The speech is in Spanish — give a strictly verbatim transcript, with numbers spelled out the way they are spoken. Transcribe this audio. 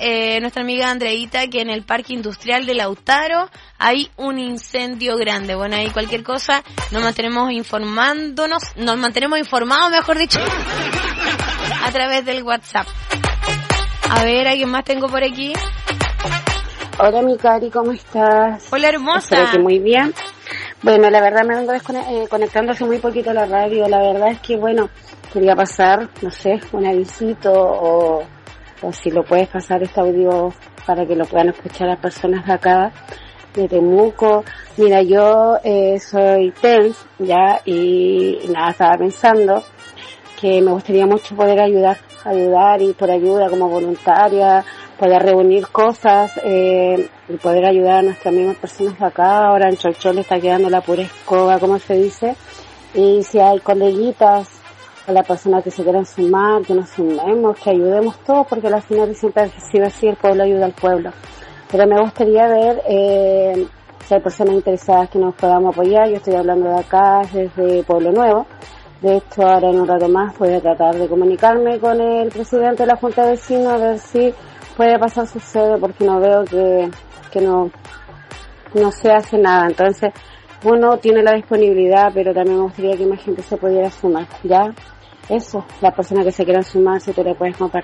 eh, nuestra amiga Andreita que en el Parque Industrial de Lautaro hay un incendio grande. Bueno, ahí cualquier cosa nos mantenemos informándonos, nos mantenemos informados, mejor dicho, a través del WhatsApp. A ver, ¿a quién más tengo por aquí? Hola, mi Cari, ¿cómo estás? Hola, hermosa. Espero que muy bien. Bueno, la verdad me vengo desconectando hace muy poquito a la radio. La verdad es que, bueno, quería pasar, no sé, un avisito o, o si lo puedes pasar este audio para que lo puedan escuchar las personas de acá, de Temuco. Mira, yo eh, soy T E N S, ya, y, y nada, estaba pensando que me gustaría mucho poder ayudar, ayudar y por ayuda como voluntaria, poder reunir cosas eh, y poder ayudar a nuestras mismas personas de acá. Ahora en Cholchol le está quedando la pura escoba, como se dice, y si hay coleguitas o las personas que se quieran sumar, que nos sumemos, que ayudemos todos, porque al final siempre ha sido así, el pueblo ayuda al pueblo. Pero me gustaría ver eh, si hay personas interesadas que nos podamos apoyar. Yo estoy hablando de acá, desde Pueblo Nuevo. De hecho, ahora en un rato más voy a tratar de comunicarme con el presidente de la Junta de Vecinos a ver si puede pasar su sede, porque no veo que, que no, no se hace nada. Entonces, uno tiene la disponibilidad, pero también me gustaría que más gente se pudiera sumar, ¿ya? Eso, las personas que se quieran sumar, si tú le puedes compartir.